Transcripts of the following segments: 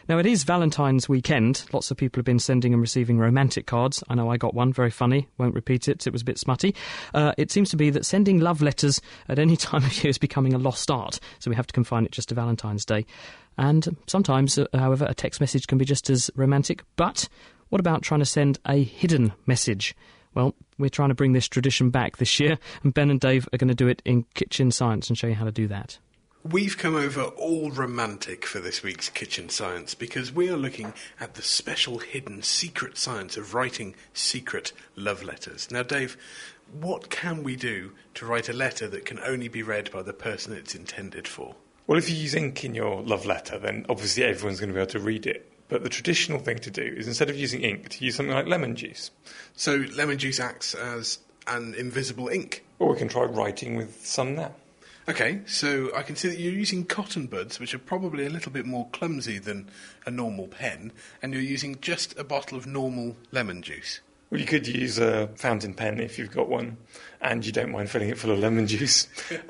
Now, it is Valentine's weekend. Lots of people have been sending and receiving romantic cards. I know I got one, very funny. Won't repeat it. It was a bit smutty. It seems to be that sending love letters at any time of year is becoming a lost art, so we have to confine it just to Valentine's Day. And sometimes, however, a text message can be just as romantic. But what about trying to send a hidden message? Well, we're trying to bring this tradition back this year, and Ben and Dave are going to do it in Kitchen Science and show you how to do that. We've come over all romantic for this week's Kitchen Science because we are looking at the special hidden secret science of writing secret love letters. Now, Dave, what can we do to write a letter that can only be read by the person it's intended for? Well, if you use ink in your love letter, then obviously everyone's going to be able to read it. But the traditional thing to do is, instead of using ink, to use something like lemon juice. So lemon juice acts as an invisible ink? Or we can try writing with some now. OK, so I can see that you're using cotton buds, which are probably a little bit more clumsy than a normal pen, and you're using just a bottle of normal lemon juice. Well, you could use a fountain pen if you've got one, and you don't mind filling it full of lemon juice.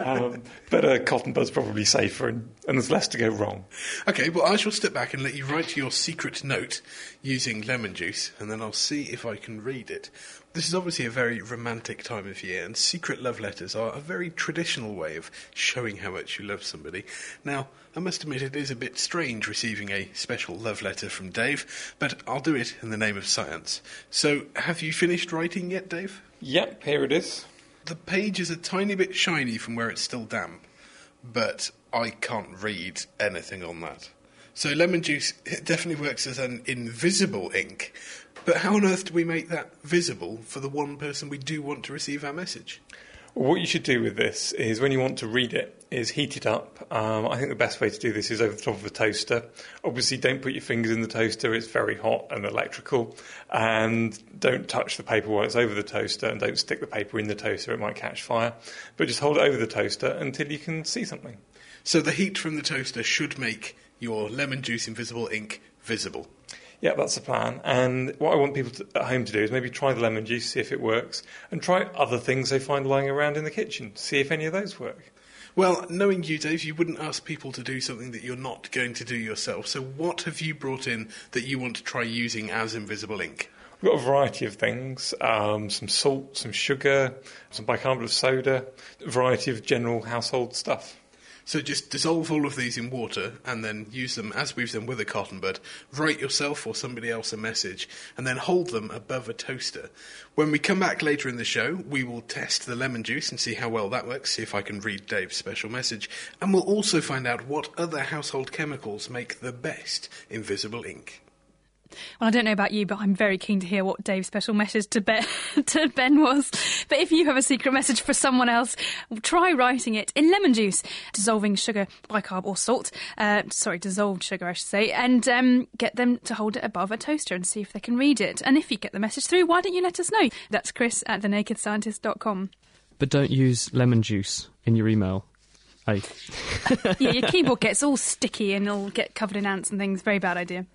But a cotton bud's probably safer, and there's less to go wrong. OK, well, I shall step back and let you write your secret note using lemon juice, and then I'll see if I can read it. This is obviously a very romantic time of year, and secret love letters are a very traditional way of showing how much you love somebody. Now, I must admit it is a bit strange receiving a special love letter from Dave, but I'll do it in the name of science. So, have you finished writing yet, Dave? Yep, here it is. The page is a tiny bit shiny from where it's still damp, but I can't read anything on that. So lemon juice, it definitely works as an invisible ink. But how on earth do we make that visible for the one person we do want to receive our message? Well, what you should do with this is, when you want to read it, is heat it up. I think the best way to do this is over the top of a toaster. Obviously, don't put your fingers in the toaster. It's very hot and electrical. And don't touch the paper while it's over the toaster, and don't stick the paper in the toaster. It might catch fire. But just hold it over the toaster until you can see something. So the heat from the toaster should make your lemon juice invisible ink visible. Yeah, that's the plan. And what I want people at home to do is maybe try the lemon juice, see if it works, and try other things they find lying around in the kitchen, see if any of those work. Well, knowing you, Dave, you wouldn't ask people to do something that you're not going to do yourself. So what have you brought in that you want to try using as invisible ink? We've got a variety of things, some salt, some sugar, some bicarbonate of soda, a variety of general household stuff. So just dissolve all of these in water and then use them, as we've done with a cotton bud, write yourself or somebody else a message, and then hold them above a toaster. When we come back later in the show, we will test the lemon juice and see how well that works, see if I can read Dave's special message, and we'll also find out what other household chemicals make the best invisible ink. Well, I don't know about you, but I'm very keen to hear what Dave's special message to Ben was. But if you have a secret message for someone else, try writing it in lemon juice, dissolving sugar, bicarb or salt. Dissolved sugar, I should say. And get them to hold it above a toaster and see if they can read it. And if you get the message through, why don't you let us know? That's chris@thenakedscientist.com. But don't use lemon juice in your email. Hey. Yeah, your keyboard gets all sticky and it'll get covered in ants and things. Very bad idea.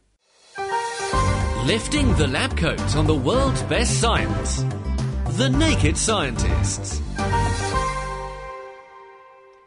Lifting the lab coat on the world's best science. The Naked Scientists.